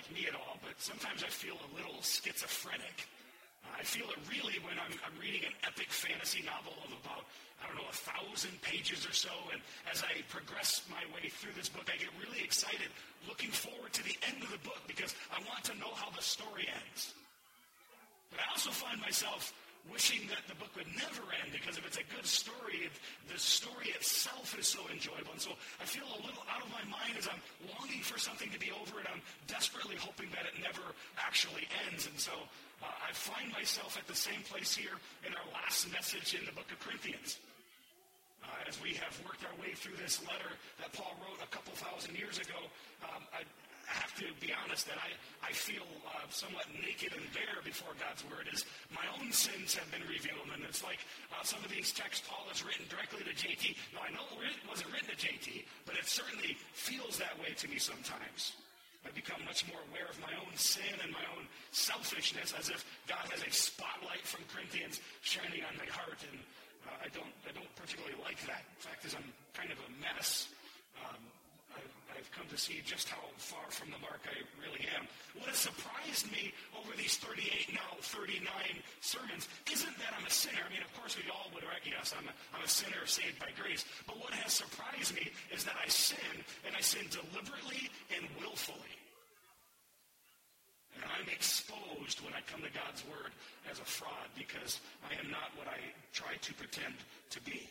like me at all, but sometimes I feel a little schizophrenic. I feel it really when I'm reading an epic fantasy novel of about, 1,000 pages or so. And as I progress my way through this book, I get really excited, looking forward to the end of the book because I want to know how the story ends. But I also find myself wishing that the book would never end because if it's a good story, the story itself is so enjoyable. And so I feel a little out of my mind as I'm longing for something to be over and I'm desperately hoping that it never actually ends. And so I find myself at the same place here in our last message in the book of Corinthians. As we have worked our way through this letter that Paul wrote a couple thousand years ago, I have to be honest that I feel somewhat naked and bare before God's word as my own sins have been revealed. And it's like some of these texts Paul has written directly to JT. Now, I know it wasn't written to JT, but it certainly feels that way to me sometimes. I become much more aware of my own sin and my own selfishness as if God has a spotlight from Corinthians shining on my heart. And I don't particularly like that. The fact is I'm kind of a mess. I've come to see just how far from the mark I really am. What has surprised me over these 38, now 39 sermons isn't that I'm a sinner. I mean, of course, we all would recognize I'm a sinner saved by grace. But what has surprised me is that I sin, and I sin deliberately and willfully. And I'm exposed when I come to God's word as a fraud because I am not what I try to pretend to be.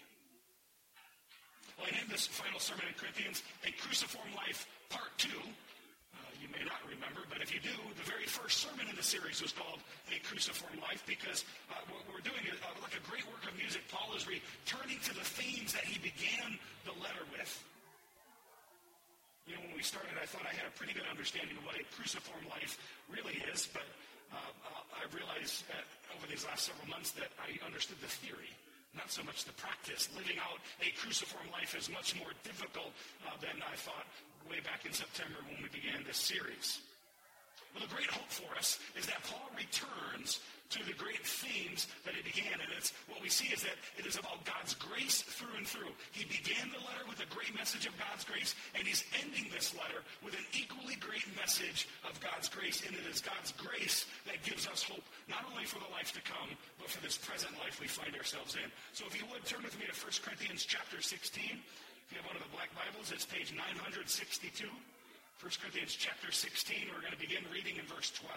Well, I named this final sermon in Corinthians, A Cruciform Life, Part 2. You may not remember, but if you do, the very first sermon in the series was called A Cruciform Life because what we're doing is like a great work of music. Paul is returning to the themes that he began the letter with. You know, when we started, I thought I had a pretty good understanding of what a cruciform life really is, but I realized over these last several months that I understood the theory. Not so much the practice. Living out a cruciform life is much more difficult than I thought way back in September when we began this series. Well, the great hope for us is that Paul returns to the great themes that he began. And it's what we see is that it is about God's grace through and through. He began the letter with a great message of God's grace, and he's ending this letter with an equally great message of God's grace. And it is God's grace that gives us hope, not only for the life to come, but for this present life we find ourselves in. So if you would, turn with me to 1 Corinthians chapter 16. If you have one of the black Bibles, it's page 962. 1 Corinthians chapter 16, we're going to begin reading in verse 12.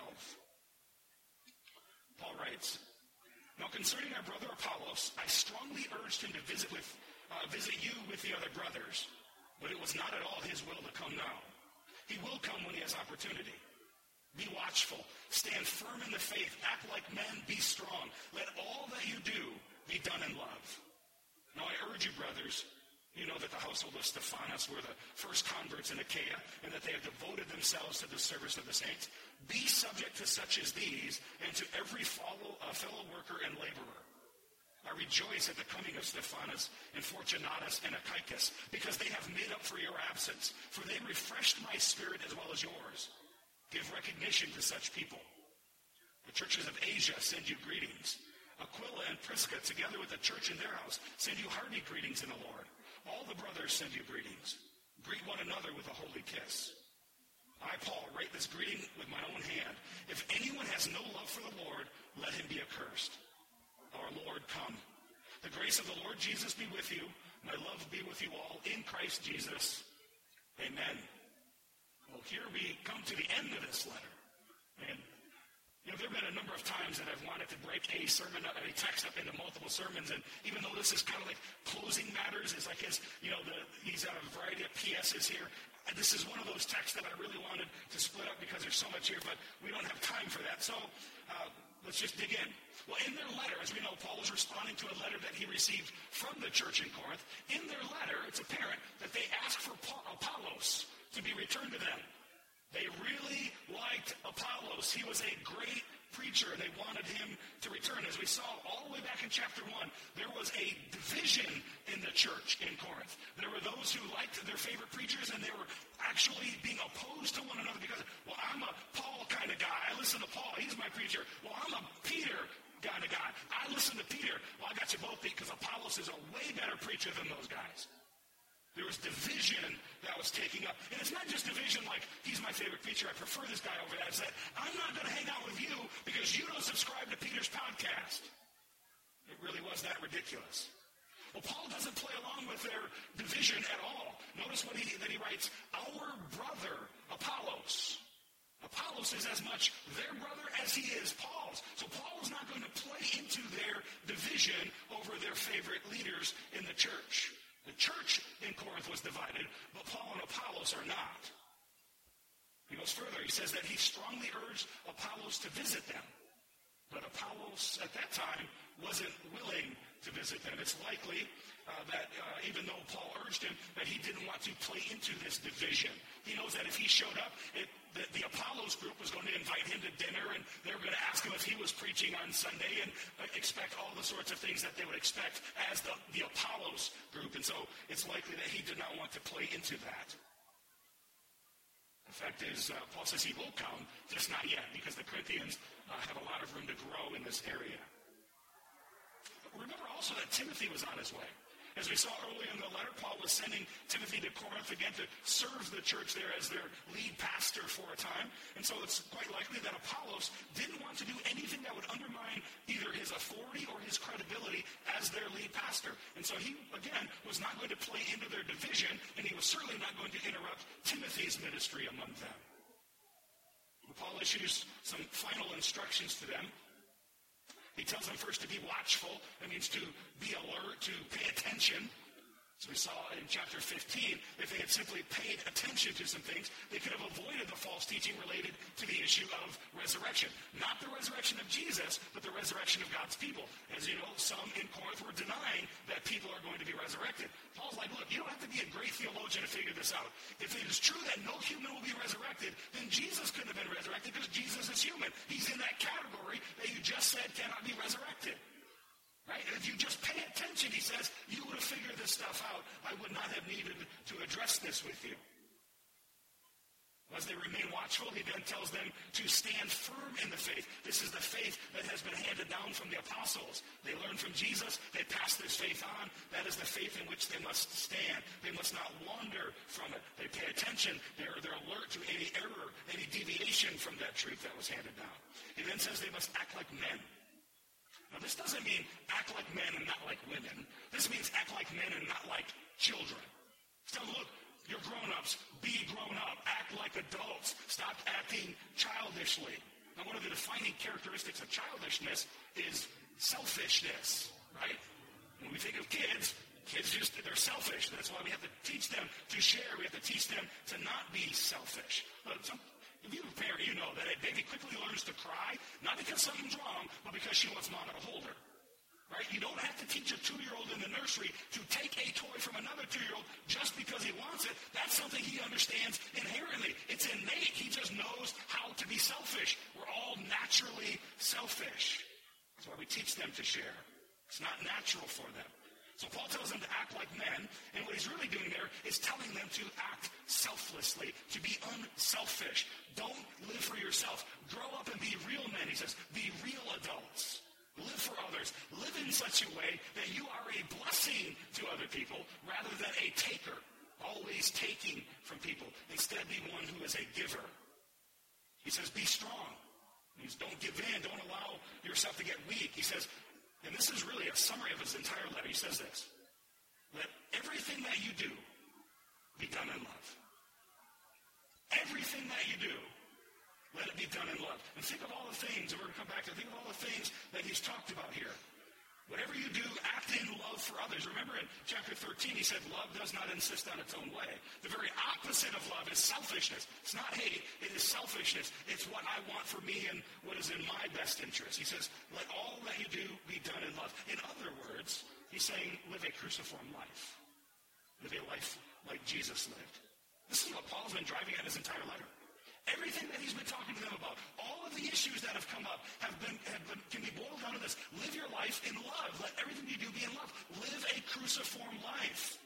Paul writes, Now concerning our brother Apollos, I strongly urged him to visit you with the other brothers, but it was not at all his will to come now. He will come when he has opportunity. Be watchful, stand firm in the faith, act like men, be strong. Let all that you do be done in love. Now I urge you, brothers, you know that the household of Stephanas were the first converts in Achaia, and that they have devoted themselves to the service of the saints. Be subject to such as these, and to every fellow worker and laborer. I rejoice at the coming of Stephanas and Fortunatus and Achaicus, because they have made up for your absence, for they refreshed my spirit as well as yours. Give recognition to such people. The churches of Asia send you greetings. Aquila and Prisca, together with the church in their house, send you hearty greetings in the Lord. All the brothers send you greetings. Greet one another with a holy kiss. I, Paul, write this greeting with my own hand. If anyone has no love for the Lord, let him be accursed. Our Lord, come. The grace of the Lord Jesus be with you. My love be with you all in Christ Jesus. Amen. Well, here we come to the end of this letter. And there have been a number of times that I've wanted to break a text up into multiple sermons, and even though this is kind of like closing matters, it's like he's a variety of PSs here. And this is one of those texts that I really wanted to split up because there's so much here, but we don't have time for that. So let's just dig in. Well, in their letter, as we know, Paul was responding to a letter that he received from the church in Corinth. In their letter, it's apparent that they asked for Apollos to be returned to them. They really liked Apollos. He was a great preacher, and they wanted him to return. As we saw all the way back in chapter 1, there was a division in the church in Corinth. There were those who liked their favorite preachers, and they were actually being opposed to one another because, well, I'm a Paul kind of guy. I listen to Paul. He's my preacher. Well, I'm a Peter kind of guy. I listen to Peter. Well, I got you both beat because Apollos is a way better preacher than those guys. There was division that was taking up. And it's not just division like he's my favorite preacher. I prefer this guy over there. I said, I'm not going to hang out with you because you don't subscribe to Peter's podcast. It really was that ridiculous. Well, Paul doesn't play along with their division at all. Notice that he writes, our brother Apollos. Apollos is as much their brother as he is Paul's. So Paul is not going to play into their division over their favorite leaders in the church. The church in Corinth was divided, but Paul and Apollos are not. He goes further. He says that he strongly urged Apollos to visit them. But Apollos, at that time, wasn't willing to visit them. It's likely that even though Paul urged him, that he didn't want to play into this division. He knows that if he showed up, the Apollos group was going to invite him to dinner, and they were going to ask him if he was preaching on Sunday and expect all the sorts of things that they would expect as the Apollos group. And so it's likely that he did not want to play into that. The fact is, Paul says he will come, just not yet, because the Corinthians have a lot of room to grow in this area. Remember also that Timothy was on his way. As we saw earlier in the letter, Paul was sending Timothy to Corinth again to serve the church there as their lead pastor for a time. And so it's quite likely that Apollos didn't want to do anything that would undermine either his authority or his credibility as their lead pastor. And so he, again, was not going to play into their division, and he was certainly not going to interrupt Timothy's ministry among them. Paul issues some final instructions to them. He tells them first to be watchful. That means to be alert, to pay attention. So we saw in chapter 15, if they had simply paid attention to some things, they could have avoided the false teaching related to the issue of resurrection. Not the resurrection of Jesus, but the resurrection of God's people. As you know, some in Corinth were denying that people are going to be resurrected. Paul's like, look, you don't have to be a great theologian to figure this out. If it is true that no human will be resurrected, then Jesus couldn't have been resurrected because Jesus is human. He's in that category that you just said cannot be resurrected. Right? And if you just pay attention, he says, you would have figured this stuff out. I would not have needed to address this with you. As they remain watchful, he then tells them to stand firm in the faith. This is the faith that has been handed down from the apostles. They learned from Jesus. They passed this faith on. That is the faith in which they must stand. They must not wander from it. They pay attention. They're alert to any error, any deviation from that truth that was handed down. He then says they must act like men. Now, this doesn't mean act like men and not like women. This means act like men and not like children. So look, you're grown-ups. Be grown up. Act like adults. Stop acting childishly. Now, one of the defining characteristics of childishness is selfishness, right? When we think of kids they're selfish. That's why we have to teach them to share. We have to teach them to not be selfish. If you're a parent, you know that a baby quickly learns to cry, not because something's wrong, but because she wants mama to hold her. Right? You don't have to teach a 2-year-old in the nursery to take a toy from another 2-year-old just because he wants it. That's something he understands inherently. It's innate. He just knows how to be selfish. We're all naturally selfish. That's why we teach them to share. It's not natural for them. So Paul tells them to act like men, and what he's really doing there is telling them to act selflessly, to be unselfish. Don't live for yourself. Grow up and be real men, he says. Be real adults. Live for others. Live in such a way that you are a blessing to other people rather than a taker, always taking from people. Instead, be one who is a giver. He says, be strong. He says, don't give in. Don't allow yourself to get weak. He says, and this is really a summary of his entire letter. He says this: let everything that you do be done in love. Everything that you do, let it be done in love. And think of all the things, and we're going to come back to think of all the things that he's talked about here. Whatever you do, act in love for others. Remember in chapter 13, he said love does not insist on its own way. The very opposite of love is selfishness. It's not hate, it is selfishness. It's what I want for me and what is in my best interest. He says, let all that you do be done in love. In other words, he's saying live a cruciform life. Live a life like Jesus lived. This is what Paul's been driving at his entire letter. Everything that he's been talking to them about, all of the issues that have come up can be boiled down to this. Live your life in love. Let everything you do be in love. Live a cruciform life.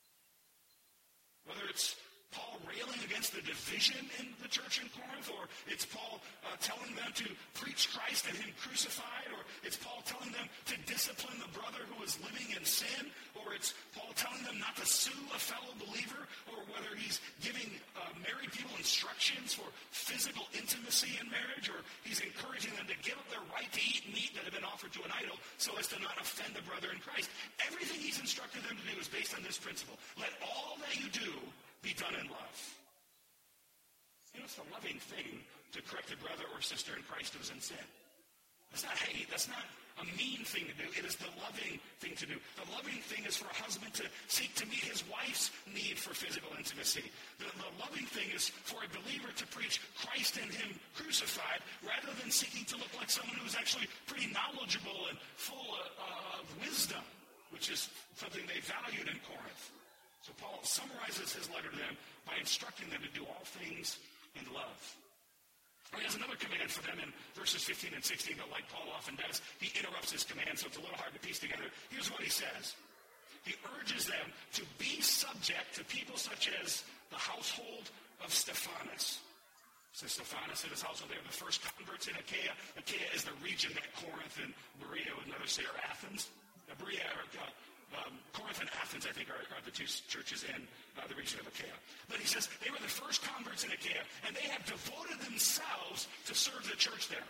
Whether it's Paul railing against the division in the church in Corinth, or it's Paul telling them to preach Christ and him crucified, or it's Paul telling them to discipline the brother who is living in sin, or it's Paul telling them not to sue a fellow believer, or whether he's giving married people instructions for physical intimacy in marriage, or he's encouraging them to give up their right to eat meat that had been offered to an idol so as to not offend a brother in Christ. Everything he's instructed them to do is based on this principle. Let all that you do be done in love. You know, it's the loving thing to correct a brother or sister in Christ who's in sin. That's not hate. That's not a mean thing to do. It is the loving thing to do. The loving thing is for a husband to seek to meet his wife's need for physical intimacy. The loving thing is for a believer to preach Christ and him crucified rather than seeking to look like someone who's actually pretty knowledgeable and full of wisdom, which is something they valued in Corinth. So Paul summarizes his letter to them by instructing them to do all things in love. He has another command for them in verses 15 and 16, but like Paul often does, he interrupts his command, so it's a little hard to piece together. Here's what he says. He urges them to be subject to people such as the household of Stephanas. So Stephanas and his household, they were the first converts in Achaia. Achaia is the region that Corinth and Berea, and others say, are Athens. Corinth and Athens, I think, are the two churches in the region of Achaia. But he says they were the first converts in Achaia, and they have devoted themselves to serve the church there.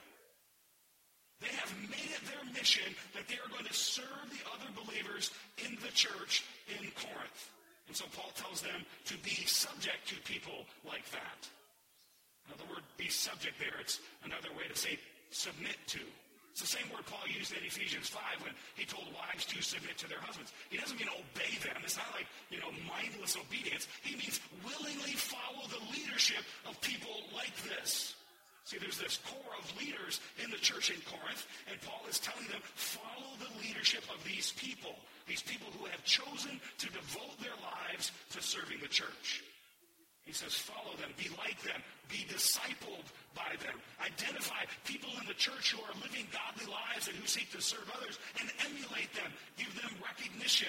They have made it their mission that they are going to serve the other believers in the church in Corinth. And so Paul tells them to be subject to people like that. Now, the word be subject there, it's another way to say submit to. It's the same word Paul used in Ephesians 5 when he told wives to submit to their husbands. He doesn't mean obey them. It's not like, mindless obedience. He means willingly follow the leadership of people like this. See, there's this core of leaders in the church in Corinth, and Paul is telling them, follow the leadership of these people who have chosen to devote their lives to serving the church. He says, follow them, be like them, be discipled by them. Identify people in the church who are living godly lives and who seek to serve others and emulate them. Give them recognition.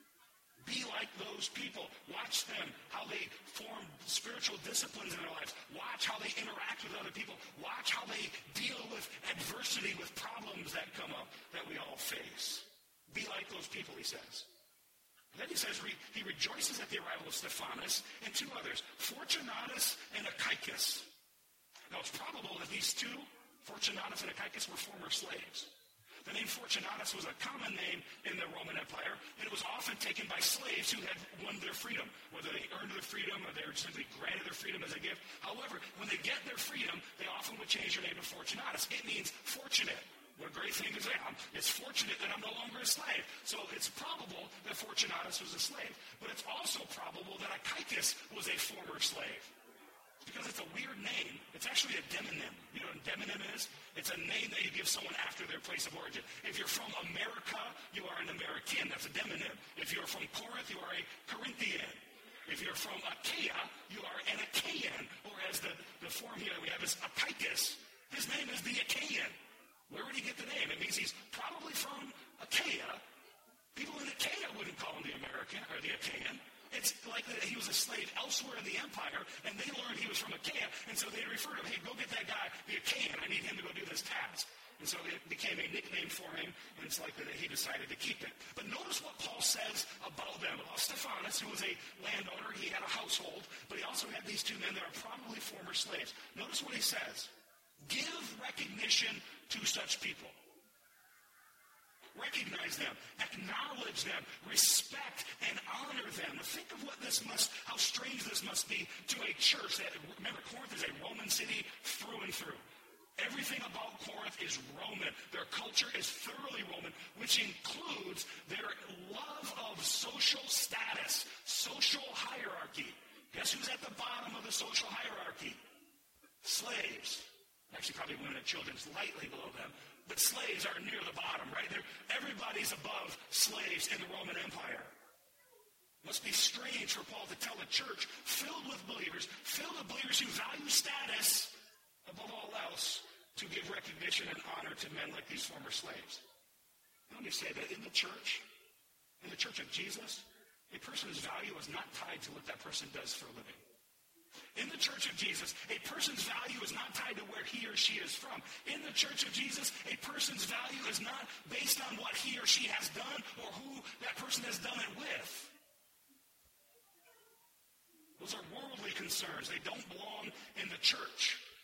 Be like those people. Watch them, how they form spiritual disciplines in their lives. Watch how they interact with other people. Watch how they deal with adversity, with problems that come up that we all face. Be like those people, he says. Then he says he rejoices at the arrival of Stephanas and two others, Fortunatus and Achaicus. Now it's probable that these two, Fortunatus and Achaicus, were former slaves. The name Fortunatus was a common name in the Roman Empire, and it was often taken by slaves who had won their freedom, whether they earned their freedom or they were simply granted their freedom as a gift. However, when they get their freedom, they often would change their name to Fortunatus. It means fortunate. What a great thing to say. It's fortunate that I'm no longer a slave. So it's probable that Fortunatus was a slave. But it's also probable that Achaicus was a former slave. Because it's a weird name. It's actually a demonym. You know what a demonym is? It's a name that you give someone after their place of origin. If you're from America, you are an American. That's a demonym. If you're from Corinth, you are a Corinthian. If you're from Achaia, you are an Achaean. Or as the form here that we have is Achaicus. His name is the Achaean. Where would he get the name? It means he's probably from Achaia. People in Achaia wouldn't call him the American or the Achaean. It's likely that he was a slave elsewhere in the empire, and they learned he was from Achaia, and so they referred to him, hey, go get that guy, the Achaean. I need him to go do this task. And so it became a nickname for him, and it's likely that he decided to keep it. But notice what Paul says about them. About Stephanas, who was a landowner, he had a household, but he also had these two men that are probably former slaves. Notice what he says. Give recognition to such people. Recognize them, acknowledge them, respect and honor them. Now think of how strange this must be to a church that, remember, Corinth is a Roman city through and through. Everything about Corinth is Roman. Their culture is thoroughly Roman, which includes their love of social status, social hierarchy. Guess who's at the bottom of the social hierarchy? Slaves. Actually, probably women and children slightly below them. But slaves are near the bottom, right? Everybody's above slaves in the Roman Empire. It must be strange for Paul to tell a church filled with believers who value status above all else, to give recognition and honor to men like these former slaves. Let me say that in the church of Jesus, a person's value is not tied to what that person does for a living. In the church of Jesus, a person's value is not tied to where he or she is from. In the church of Jesus, a person's value is not based on what he or she has done or who that person has done it with. Those are worldly concerns. They don't belong in the church.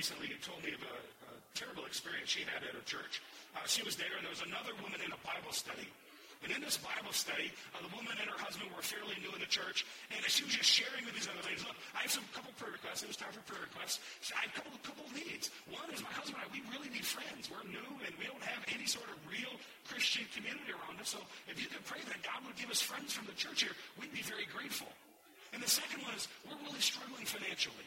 recently told me of a terrible experience she had at her church. She was there, and there was another woman in a Bible study. And in this Bible study, the woman and her husband were fairly new in the church, and she was just sharing with these other ladies, look, I have a couple prayer requests. It was time for prayer requests. I have a couple of needs. One is my husband and I, we really need friends. We're new, and we don't have any sort of real Christian community around us. So if you could pray that God would give us friends from the church here, we'd be very grateful. And the second one is, we're really struggling financially.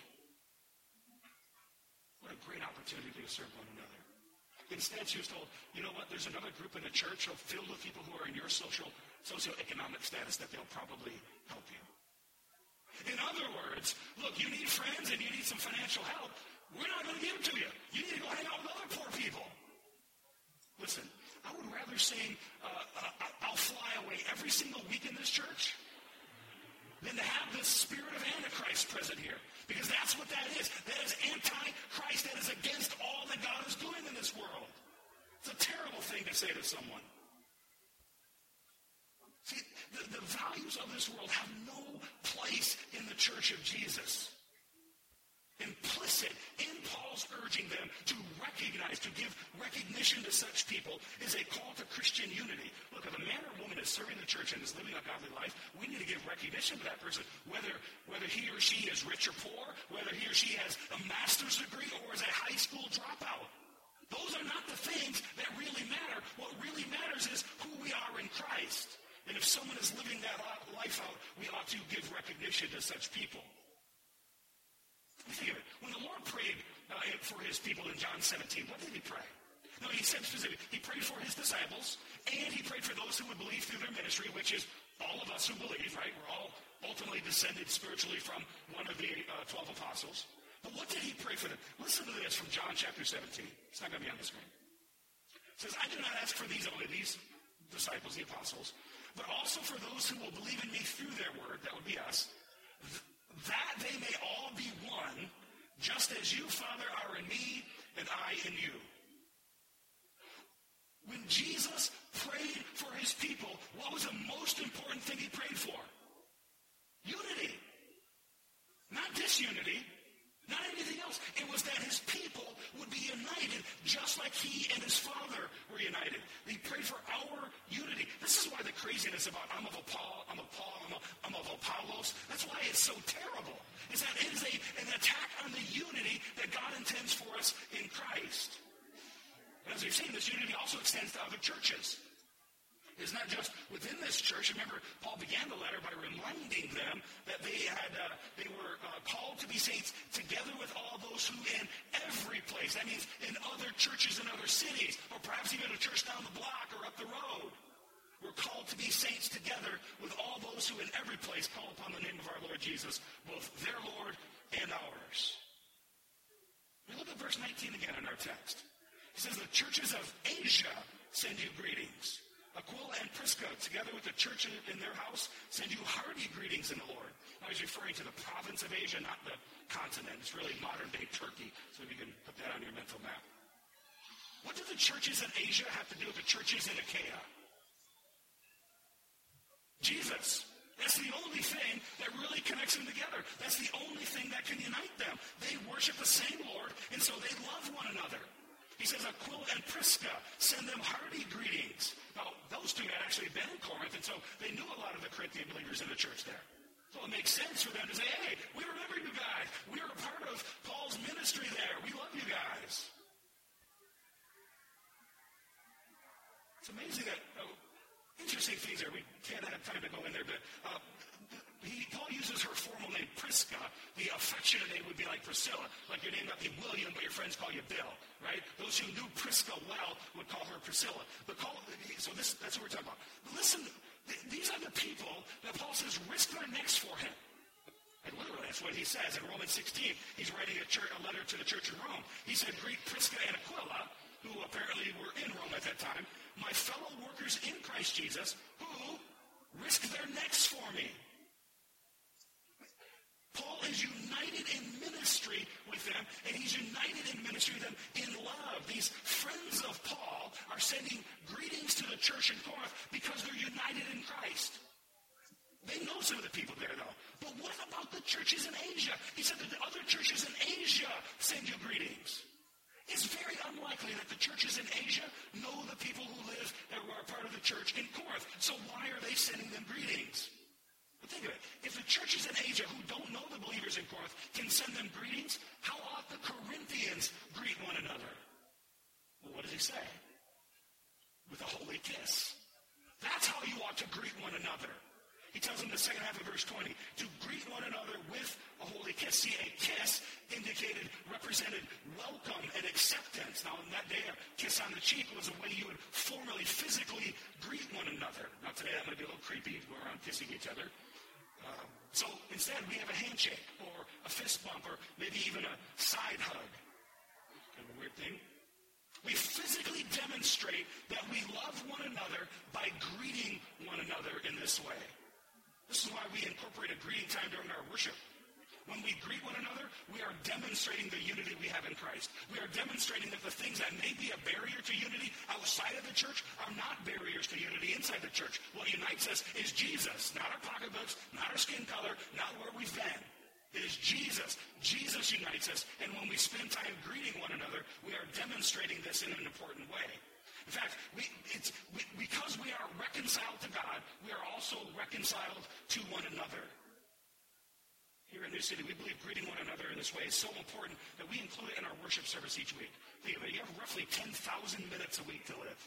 What a great opportunity to serve one another. Instead, she was told, you know what, there's another group in the church filled with people who are in your socioeconomic status that they'll probably help you. In other words, look, you need friends and you need some financial help. We're not going to give it to you. You need to go hang out with other poor people. Listen, I would rather sing I'll Fly Away every single week in this church than to have this spirit of Antichrist present here. Because that's what that is. That is anti-Christ. That is against all that God is doing in this world. It's a terrible thing to say to someone. See, the values of this world have no place in the church of Jesus. Implicit in Paul's urging them to recognize, to give recognition to such people is a call to Christian unity. Look, if a man or woman is serving the church and is living a godly life, we need to give recognition to that person, whether he or she is rich or poor, whether he or she has a master's degree or is a high school dropout. Those are not the things that really matter. What really matters is who we are in Christ. And if someone is living that life out, we ought to give recognition to such people. Think of it. When the Lord prayed for his people in John 17, what did he pray? No, he said specifically, he prayed for his disciples, and he prayed for those who would believe through their ministry, which is all of us who believe, right? We're all ultimately descended spiritually from one of the 12 apostles. But what did he pray for them? Listen to this from John chapter 17. It's not going to be on the screen. It says, I do not ask for these only, these disciples, the apostles, but also for those who will believe in me through their word, that would be us, that they may all be one, just as you, Father, are in me, and I in you. When Jesus prayed for his people, what was the most important thing he prayed for? Unity. Not disunity. Not anything else. It was that his people would be united, just like he and his Father were united. He prayed for our unity. This is why the craziness about I'm of Apollos, that's why it's so terrible. Is that it is an attack on the unity that God intends for us in Christ. And as we've seen, this unity also extends to other churches. It's not just within this church. Remember, Paul began the letter by reminding them that they were called to be saints together with all those who in every place. That means in other churches in other cities, or perhaps even a church down the block or up the road. We're called to be saints together with all those who in every place call upon the name of our Lord Jesus, both their Lord and ours. We look at verse 19 again in our text. It says, the churches of Asia send you greetings. Aquila and Prisca, together with the church in their house, send you hearty greetings in the Lord. Now he's referring to the province of Asia, not the continent. It's really modern-day Turkey, so you can put that on your mental map. What do the churches in Asia have to do with the churches in Achaia? Jesus. That's the only thing that really connects them together. That's the only thing that can unite them. They worship the same Lord, and so they love one another. He says, Aquila and Prisca, send them hearty greetings. Now, those two had actually been in Corinth, and so they knew a lot of the Corinthian believers in the church there. So it makes sense for them to say, hey, we remember you guys. We are a part of Paul's ministry there. We love you guys. It's amazing that, interesting things there. We can't have time to go in there, but Paul uses her formal name, Prisca. The affectionate name would be like Priscilla. Like your name might be William, but your friends call you Bill, right? Those who knew Prisca well would call her Priscilla. That's what we're talking about. But listen, these are the people that Paul says risk their necks for him. And literally, that's what he says in Romans 16. He's writing a letter to the church in Rome. He said, greet Prisca and Aquila, who apparently were in Rome at that time, my fellow workers in Christ Jesus, who risk their necks for me. Paul is united in ministry with them, and he's united in ministry with them in love. These friends of Paul are sending greetings to the church in Corinth because they're united in Christ. They know some of the people there, though. But what about the churches in Asia? He said that the other churches in Asia send you greetings. can send them greetings, how ought the Corinthians greet one another? Well, what does he say? With a holy kiss. That's how you ought to greet one another. He tells them in the second half of verse 20 to greet one another with a holy kiss. See, a kiss represented welcome and acceptance. Now, in that day, a kiss on the cheek was a way you would formally, physically greet one another. Now, today that might be a little creepy to go around kissing each other. So instead, we have a handshake or a fist bump or maybe even a side hug. Kind of a weird thing. We physically demonstrate that we love one another by greeting one another in this way. This is why we incorporate a greeting time during our worship. When we greet one another, we are demonstrating the unity we have in Christ. We are demonstrating that the things that may be a barrier to unity outside of the church are not barriers to unity inside the church. What unites us is Jesus, not our pocketbooks, not our skin color, not where we've been. It is Jesus. Jesus unites us. And when we spend time greeting one another, we are demonstrating this in an important way. In fact, because we are reconciled to God, we are also reconciled to one another. Here in New City, we believe greeting one another in this way is so important that we include it in our worship service each week. Think of it, you have roughly 10,000 minutes a week to live.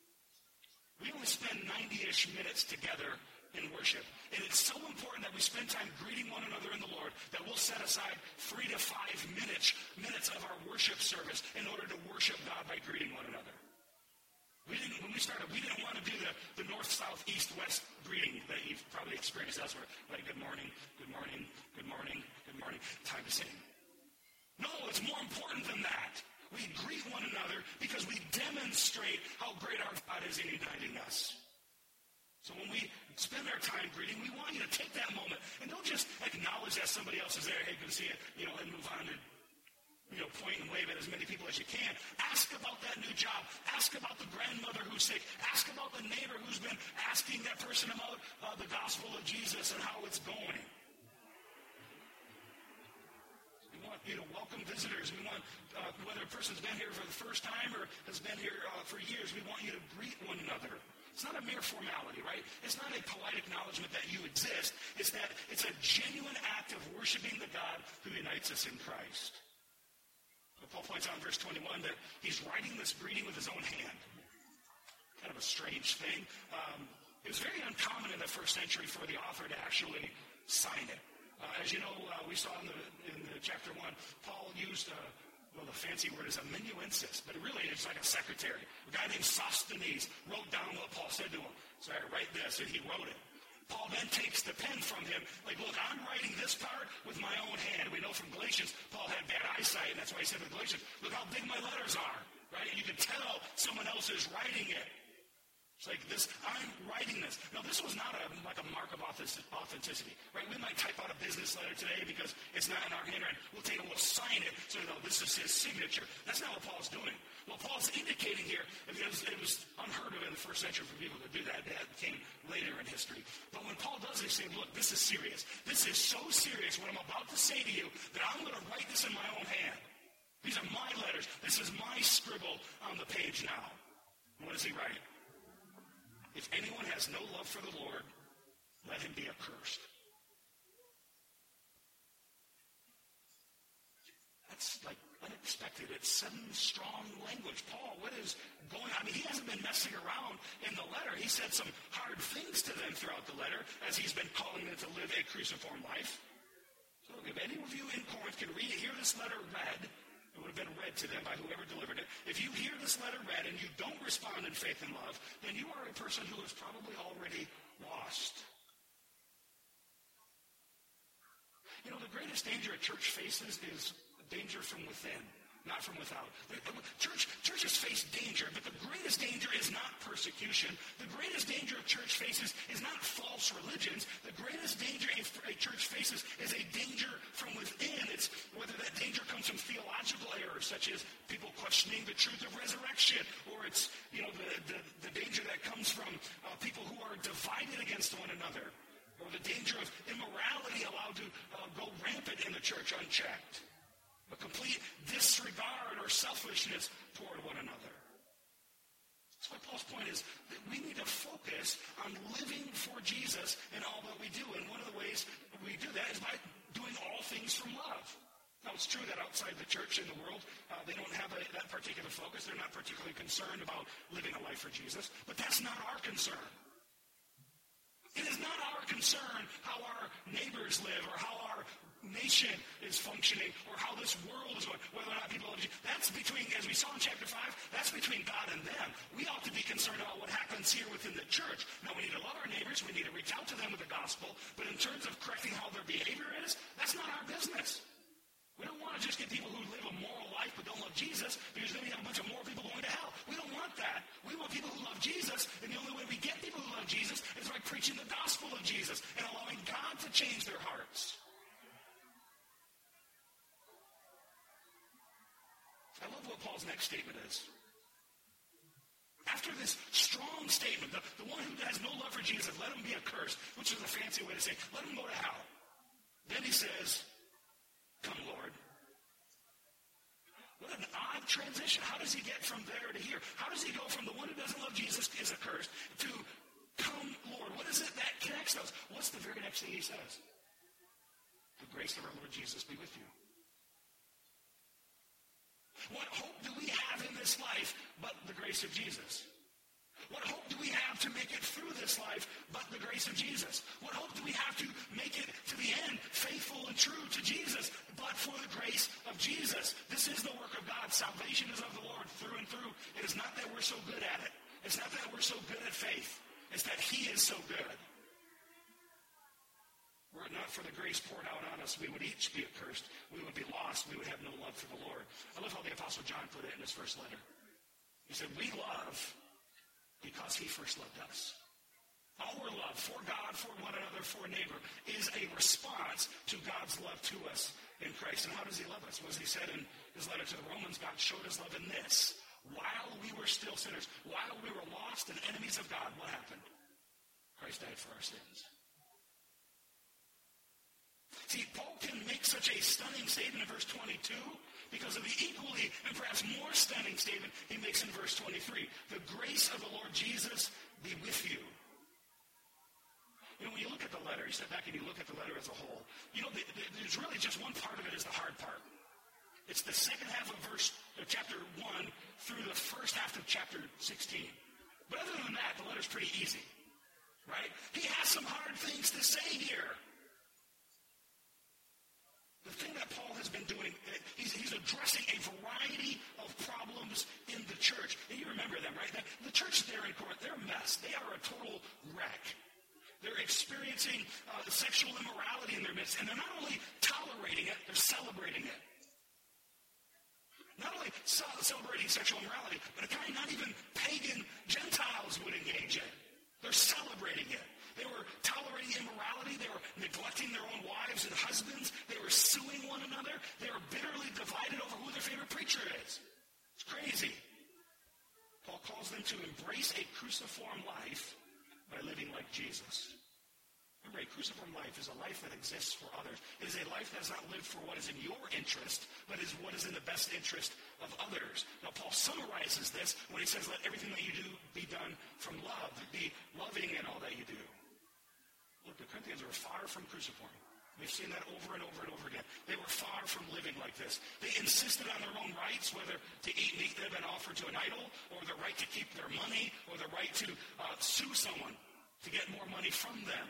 We only spend 90-ish minutes together in worship. And it's so important that we spend time greeting one another in the Lord that we'll set aside 3 to 5 minutes of our worship service in order to worship God by greeting one another. When we started, we didn't want to do the north, south, east, west greeting that you've probably experienced elsewhere. Like, good morning, good morning, good morning, good morning. Time to sing. No, it's more important than that. We greet one another because we demonstrate how great our God is in uniting us. So when we spend our time greeting, we want you to take that moment and don't just acknowledge that somebody else is there. Hey, good to see you, and move on to point and wave at as many people as you can. Ask about that new job. Ask about the grandmother who's sick. Ask about the neighbor who's been asking that person about the gospel of Jesus and how it's going. We want you to welcome visitors. We want, whether a person's been here for the first time or has been here for years, we want you to greet one another. It's not a mere formality, right? It's not a polite acknowledgement that you exist. It's a genuine act of worshiping the God who unites us in Christ. Paul points out in verse 21 that he's writing this greeting with his own hand. Kind of a strange thing. It was very uncommon in the first century for the author to actually sign it. As you know, we saw in the chapter 1, Paul used the fancy word is amanuensis, but really it's like a secretary. A guy named Sosthenes wrote down what Paul said to him. So I write this, and he wrote it. Paul then takes the pen from him, like, look, I'm writing this part with my own hand. We know from Galatians, Paul had bad eyesight, and that's why he said in Galatians, look how big my letters are, right? And you can tell someone else is writing it. It's like this, I'm writing this. Now, this was not a mark of authenticity, right? We might type out a business letter today because it's not in our handwriting. We'll take it, we'll sign it, so this is his signature. That's not what Paul's doing. What Paul's indicating here, because it was unheard of in the first century for people to do that. That came later in history. But when Paul does it, he's saying, look, this is serious. This is so serious what I'm about to say to you that I'm going to write this in my own hand. These are my letters. This is my scribble on the page now. What does he write? If anyone has no love for the Lord, let him be accursed. That's like unexpected. It's sudden, strong language. Paul, what is going on? I mean, he hasn't been messing around in the letter. He said some hard things to them throughout the letter as he's been calling them to live a cruciform life. So if any of you in Corinth can hear this letter read, it would have been read to them by whoever delivered it. If you hear this letter read and you don't respond in faith and love, then you are a person who is probably already lost. The greatest danger a church faces is danger from within, not from without. Churches face danger, but the greatest danger is not persecution. The greatest danger a church faces is not false religions. The greatest danger a church faces is a danger from within. It's whether that danger comes from theological errors, such as people questioning the truth of resurrection, or it's the danger that comes from people who are divided against one another, or the danger of immorality allowed to go rampant in the church unchecked. A complete disregard or selfishness toward one another. That's why Paul's point is that we need to focus on living for Jesus in all that we do. And one of the ways we do that is by doing all things from love. Now, it's true that outside the church in the world, they don't have that particular focus. They're not particularly concerned about living a life for Jesus. But that's not our concern. It is not our concern how our neighbors live or how our nation is functioning or how this world is going, whether or not people love Jesus. That's between, as we saw in chapter 5, that's between God and them. We ought to be concerned about what happens here within the church. Now, we need to love our neighbors. We need to reach out to them with the gospel. But in terms of correcting how their behavior is, that's not our business. We don't want to just get people who live a moral life but don't love Jesus, because then we have a bunch of moral people going to hell. We don't want that. We want people who love Jesus, and the only way we get people who love Jesus is by preaching the gospel of Jesus and allowing God to change their hearts. I love what Paul's next statement is. After this strong statement, the one who has no love for Jesus, let him be accursed, which is a fancy way to say, let him go to hell. Then he says, come, Lord. What an odd transition. How does he get from there to here? How does he go from the one who doesn't love Jesus is accursed to come, Lord? What is it that connects us? What's the very next thing he says? The grace of our Lord Jesus be with you. What hope do we have in this life but the grace of Jesus? What hope do we have to make it through this life but the grace of Jesus? What hope do we have to make it to the end, faithful and true to Jesus, but for the grace of Jesus? This is the work of God. Salvation is of the Lord through and through. It is not that we're so good at it. It's not that we're so good at faith. It's that he is so good. Were it not for the grace poured out on us, we would each be accursed. We would be lost. We would have no love for the Lord. I love how the Apostle John put it in his first letter. He said, we love because he first loved us. Our love for God, for one another, for a neighbor is a response to God's love to us in Christ. And how does he love us? Well, as he said in his letter to the Romans, God showed his love in this. While we were still sinners, while we were lost and enemies of God, what happened? Christ died for our sins. See, Paul can make such a stunning statement in verse 22 because of the equally and perhaps more stunning statement he makes in verse 23. The grace of the Lord Jesus be with you. You know, when you look at the letter, you step back and you look at the letter as a whole, you know, there's really just one part of it is the hard part. It's the second half of chapter 1 through the first half of chapter 16. But other than that, the letter's pretty easy, right? He has some hard things to say here. The thing that Paul has been doing, he's addressing a variety of problems in the church. And you remember them, right? The church there in Corinth, they're a mess. They are a total wreck. They're experiencing sexual immorality in their midst. And they're not only tolerating it, they're celebrating it. Not only celebrating sexual immorality, but a kind not even pagan Gentiles would engage in. They're celebrating it. They were tolerating immorality. They were neglecting their own wives and husbands. They were suing one another. They were bitterly divided over who their favorite preacher is. It's crazy. Paul calls them to embrace a cruciform life by living like Jesus. Remember, a cruciform life is a life that exists for others. It is a life that is not lived for what is in your interest, but is what is in the best interest of others. Now, Paul summarizes this when he says, let everything that you do be done from love. Be loving in all that you do. Look, the Corinthians were far from cruciform. We've seen that over and over and over again. They were far from living like this. They insisted on their own rights, whether to eat meat that had been offered to an idol, or the right to keep their money, or the right to sue someone to get more money from them.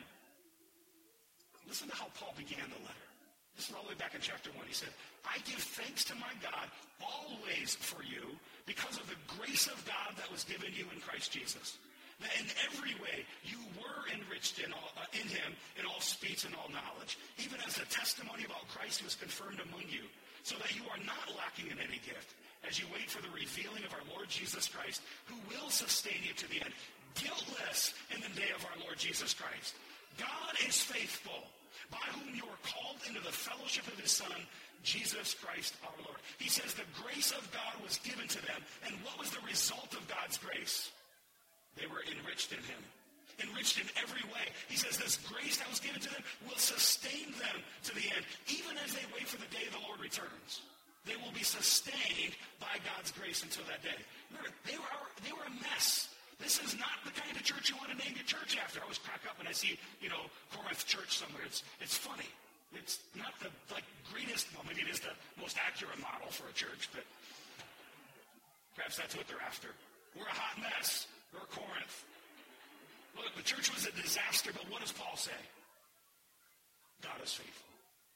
Listen to how Paul began the letter. This is all the way back in chapter 1. He said, I give thanks to my God always for you because of the grace of God that was given you in Christ Jesus. That in every way you were enriched in him in all speech and all knowledge, even as the testimony about Christ was confirmed among you, so that you are not lacking in any gift, as you wait for the revealing of our Lord Jesus Christ, who will sustain you to the end, guiltless in the day of our Lord Jesus Christ. God is faithful, by whom you are called into the fellowship of his Son, Jesus Christ our Lord. He says the grace of God was given to them, and what was the result of God's grace? They were enriched in him. Enriched in every way. He says this grace that was given to them will sustain them to the end, even as they wait for the day the Lord returns. They will be sustained by God's grace until that day. Remember, they were a mess. This is not the kind of church you want to name your church after. I always crack up when I see, Corinth Church somewhere. It's funny. It's not the greatest, well, maybe it is the most accurate model for a church, but perhaps that's what they're after. We're a hot mess. We're Corinth. Look, the church was a disaster, but what does Paul say? God is faithful.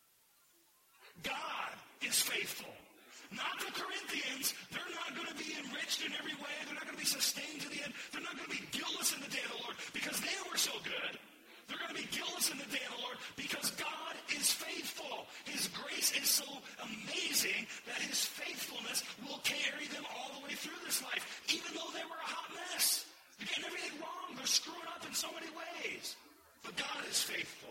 God is faithful. Not the Corinthians. They're not going to be enriched in every way. They're not going to be sustained to the end. They're not going to be guiltless in the day of the Lord because they were so good. They're going to be guiltless in the day of the Lord because God is faithful. His grace is so amazing that his faithfulness will carry them all the way through this life, even though they were a hot mess. They're getting everything wrong. They're screwing up in so many ways. But God is faithful.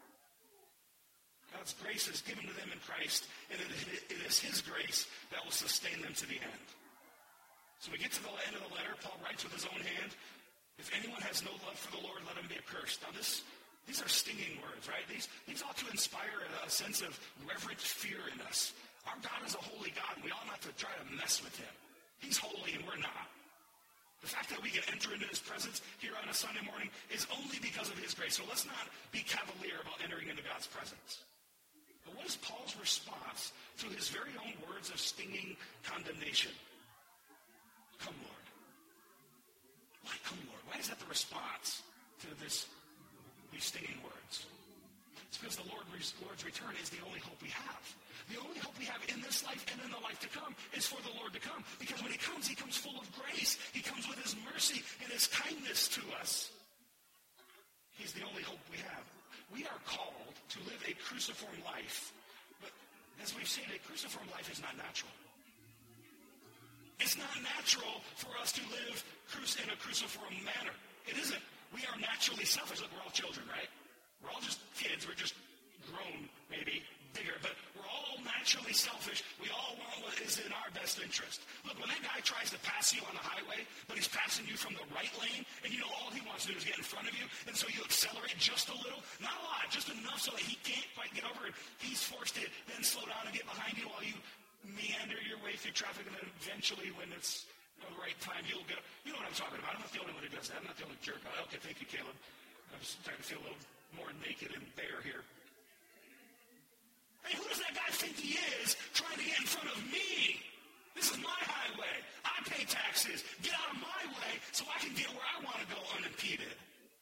God's grace is given to them in Christ, and it is his grace that will sustain them to the end. So we get to the end of the letter. Paul writes with his own hand, if anyone has no love for the Lord, let him be accursed. Now these are stinging words, right? These ought to inspire a sense of reverent fear in us. Our God is a holy God, and we ought not to try to mess with him. He's holy, and we're not. The fact that we can enter into his presence here on a Sunday morning is only because of his grace. So let's not be cavalier about entering into God's presence. But what is Paul's response to his very own words of stinging condemnation? Come, Lord. Why come, Lord? Why is that the response to these stinging words? It's because the Lord's return is the only hope we have. The only hope we have in this life and in the life to come is for the Lord to come. Because when he comes full of grace. He comes with his mercy and his kindness to us. He's the only hope we have. We are called to live a cruciform life. But as we've seen, a cruciform life is not natural. It's not natural for us to live in a cruciform manner. It isn't. We are naturally selfish. Look, we're all children, right? We're all just kids. We're just grown, maybe, bigger. But we're all naturally selfish. We all want what is in our best interest. Look, when that guy tries to pass you on the highway, but he's passing you from the right lane, and you know all he wants to do is get in front of you, and so you accelerate just a little, not a lot, just enough so that he can't quite get over it. He's forced to then slow down and get behind you while you meander your way through traffic, and then eventually when it's the right time, you'll get, you know what I'm talking about. I'm not the only one who does that. I'm not the only jerk. Okay, thank you, Caleb. I was starting to feel a little more naked and bare here. Hey, who does that guy think he is trying to get in front of me? This is my highway. I pay taxes. Get out of my way so I can get where I want to go unimpeded.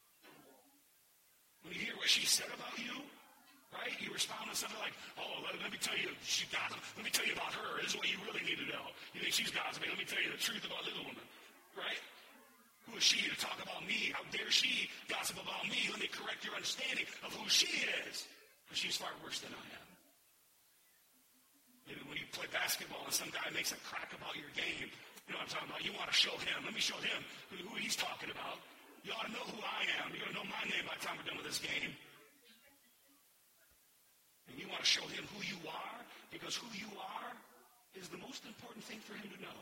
When you hear what she said about you, right? You respond to something like, oh, let me tell you, she gossiped. Let me tell you about her. This is what you really need to know. You think she's gossiping. Let me tell you the truth about this woman, right? Who is she to talk about me? How dare she gossip about me? Let me correct your understanding of who she is. Because she's far worse than I am. Maybe when you play basketball and some guy makes a crack about your game, you know what I'm talking about? You want to show him. Let me show him who he's talking about. You ought to know who I am. You're going to know my name by the time we're done with this game. And you want to show him who you are, because who you are is the most important thing for him to know.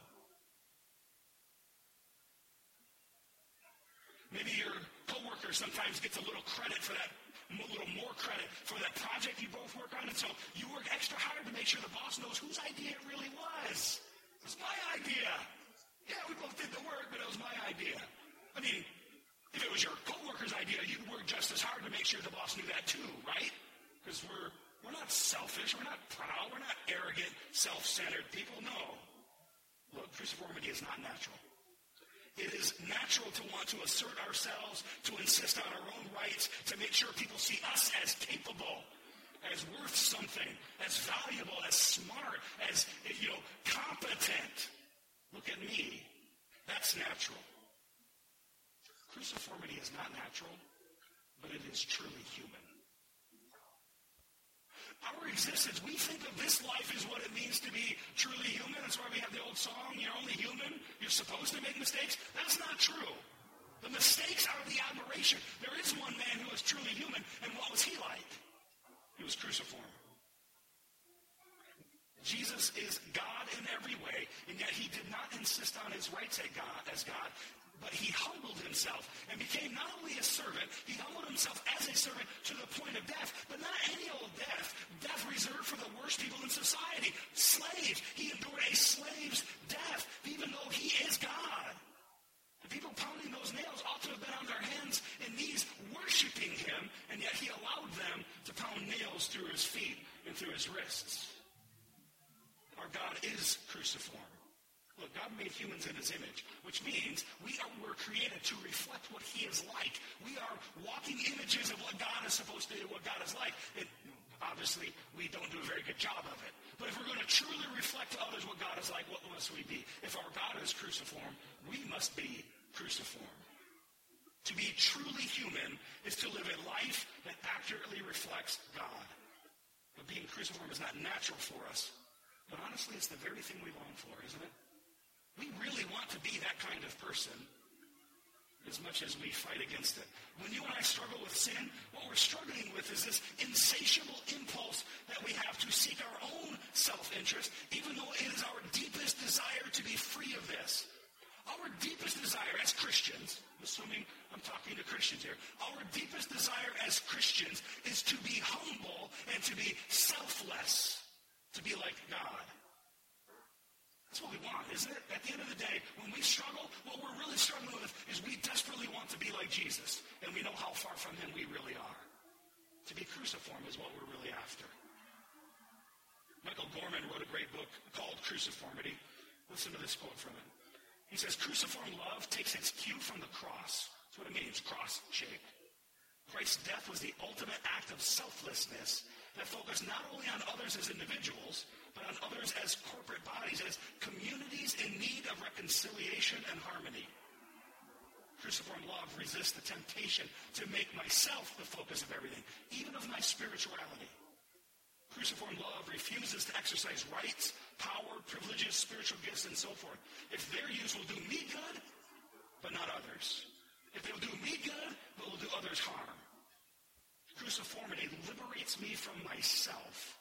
Maybe your coworker sometimes gets a little credit for that, a little more credit for that project you both work on, and so you work extra hard to make sure the boss knows whose idea it really was. It was my idea. Yeah, we both did the work, but it was my idea. I mean, if it was your coworker's idea, you'd work just as hard to make sure the boss knew that too, right? Because we're not selfish, we're not proud, we're not arrogant, self-centered people. No. Look, cruciformity is not natural. It is natural to want to assert ourselves, to insist on our own rights, to make sure people see us as capable, as worth something, as valuable, as smart, as, competent. Look at me. That's natural. Cruciformity is not natural, but it is truly human. Our existence, we think of this life as what it means to be truly human. That's why we have the old song, you're only human, you're supposed to make mistakes. That's not true. The mistakes are the aberration. There is one man who was truly human, and what was he like? He was cruciform. Jesus is God in every way, and yet he did not insist on his rights as God, but he humbled himself and became not only a servant, he humbled himself as a servant to the point of death, but not any old death. Death reserved for the worst people in society. Slaves. He endured a slave's death, even though he is God. The people pounding those nails ought to have been on their hands and knees worshiping him, and yet he allowed them to pound nails through his is cruciform. Look, God made humans in his image, which means we're created to reflect what he is like. We are walking images of what God is supposed to do, what God is like. And obviously, we don't do a very good job of it. But if we're going to truly reflect to others what God is like, what must we be? If our God is cruciform, we must be cruciform. To be truly human is to live a life that accurately reflects God. But being cruciform is not natural for us. But honestly, it's the very thing we long for, isn't it? We really want to be that kind of person as much as we fight against it. When you and I struggle with sin, what we're struggling with is this insatiable impulse that we have to seek our own self-interest, even though it is our deepest desire to be free of this. Our deepest desire as Christians, assuming I'm talking to Christians here, our deepest desire as Christians is to be humble and to be selfless, to be like God. That's what we want, isn't it? At the end of the day, when we struggle, what we're really struggling with is we desperately want to be like Jesus, and we know how far from him we really are. To be cruciform is what we're really after. Michael Gorman wrote a great book called Cruciformity. Listen to this quote from it. He says, cruciform love takes its cue from the cross. That's what it means, cross-shaped. Christ's death was the ultimate act of selflessness that focused not only on others as individuals, but on others as corporate bodies, as communities in need of reconciliation and harmony. Cruciform love resists the temptation to make myself the focus of everything, even of my spirituality. Cruciform love refuses to exercise rights, power, privileges, spiritual gifts, and so forth. If their use will do me good, but not others. If they will do me good, but will do others harm. Cruciformity liberates me from myself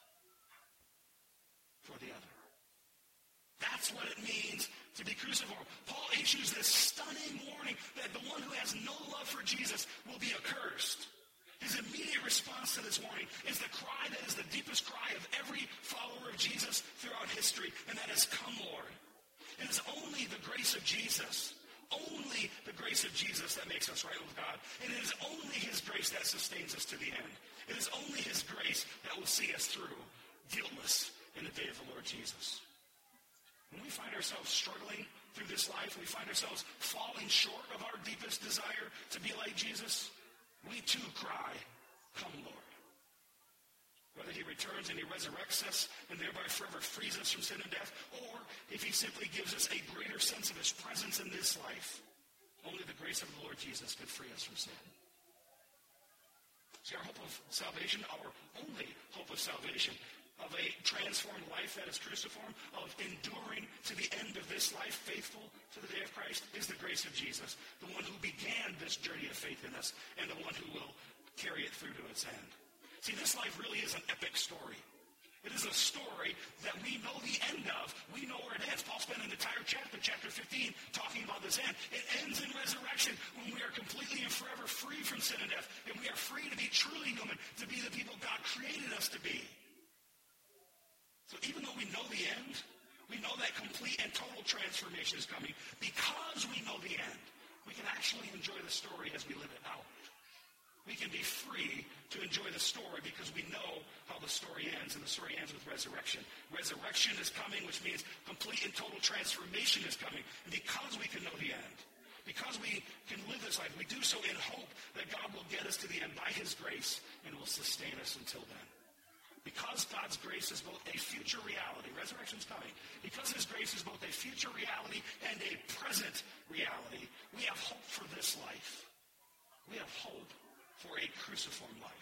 for the other. That's what it means to be cruciform. Paul issues this stunning warning that the one who has no love for Jesus will be accursed. His immediate response to this warning is the cry that is the deepest cry of every follower of Jesus throughout history, and that is, come, Lord. It is only the grace of Jesus, only the grace of Jesus that makes us right with God. And it is only his grace that sustains us to the end. It is only his grace that will see us through, guiltless, in the day of the Lord Jesus. When we find ourselves struggling through this life, we find ourselves falling short of our deepest desire to be like Jesus, we too cry, come, Lord. Whether he returns and he resurrects us and thereby forever frees us from sin and death, or if he simply gives us a greater sense of his presence in this life, only the grace of the Lord Jesus could free us from sin. See, our hope of salvation, our only hope of salvation, of a transformed life that is cruciform, of enduring to the end of this life, faithful to the day of Christ, is the grace of Jesus, the one who began this journey of faith in us, and the one who will carry it through to its end. See, this life really is an epic story. It is a story that we know the end of. We know where it ends. Paul spent an entire chapter 15, talking about this end. It ends in resurrection when we are completely and forever free from sin and death, and we are free to be truly human, to be the people God created us to be. So even though we know the end, we know that complete and total transformation is coming. Because we know the end, we can actually enjoy the story as we live it out. We can be free to enjoy the story because we know how the story ends, and the story ends with resurrection. Resurrection is coming, which means complete and total transformation is coming. And because we can know the end, because we can live this life, we do so in hope that God will get us to the end by his grace and will sustain us until then. Because God's grace is both a future reality, resurrection's coming, because his grace is both a future reality and a present reality, we have hope for this life. We have hope for a cruciform life.